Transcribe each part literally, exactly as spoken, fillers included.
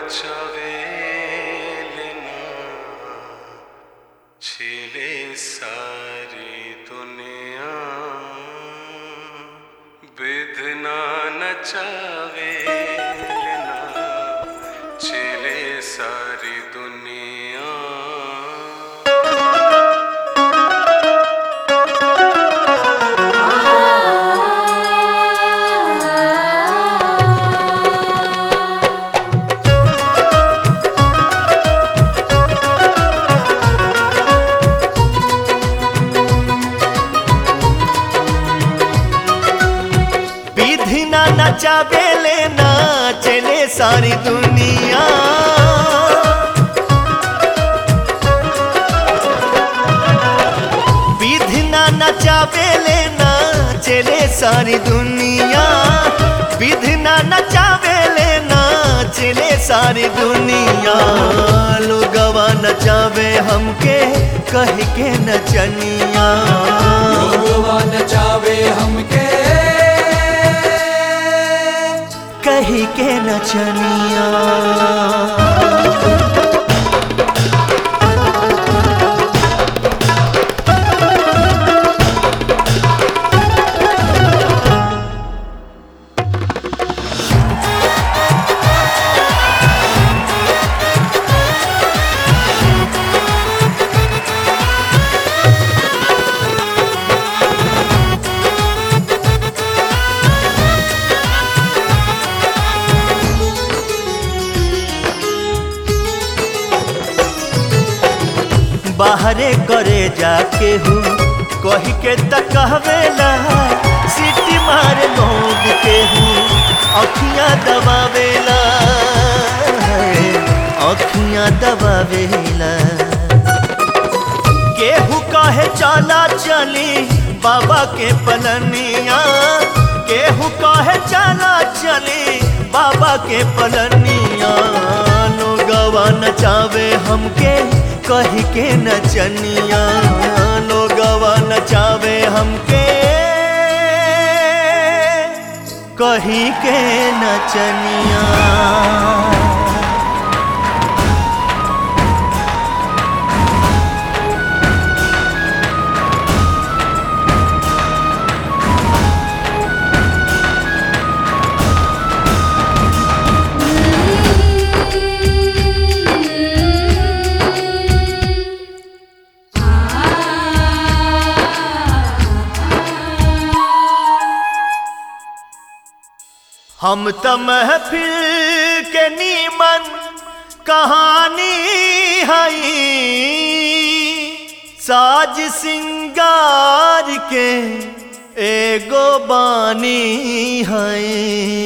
नचावेलना छिले सारी दुनिया बिधना नचावेलना छिले सारी दुनिया। नचावेले नाचले सारी दुनिया विधि ना नचावेले नाचले सारी दुनिया विधि ना नचावेले नाचले सारी दुनिया। लोगवा नचावे हमके कह के नचनिया लोगवा नचावे हमके कही के नचनिया। बाहरे करे जाके हूँ कही के तकहवेला सीटी मारे लोग के हूँ अखियाँ दबावेला अखियाँ दबावेला। केहू कहे चला चली बाबा के पलनिया केहू कहे चला चली बाबा के पलनिया। लोगवा नचावे हमके कही के नचनिया लोगवा नचावे हमके कही के नचनिया। हम त महफिल के नीमन कहानी हई साज सिंगार के एगो बानी हई।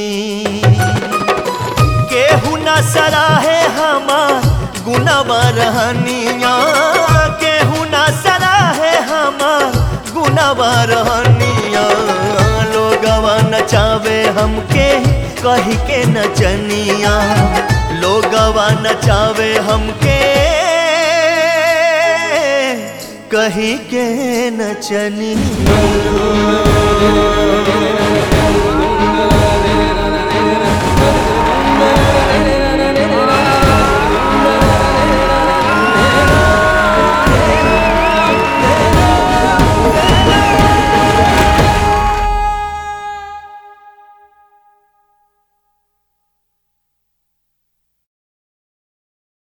केहू न सराहे हमार गुनवा रहनिया केहू न सराहे हमार गुनवा रहनिया। लोगवा नचावे हमके कही के नचनिया लोगवा नचावे हमके कही के नचनिया।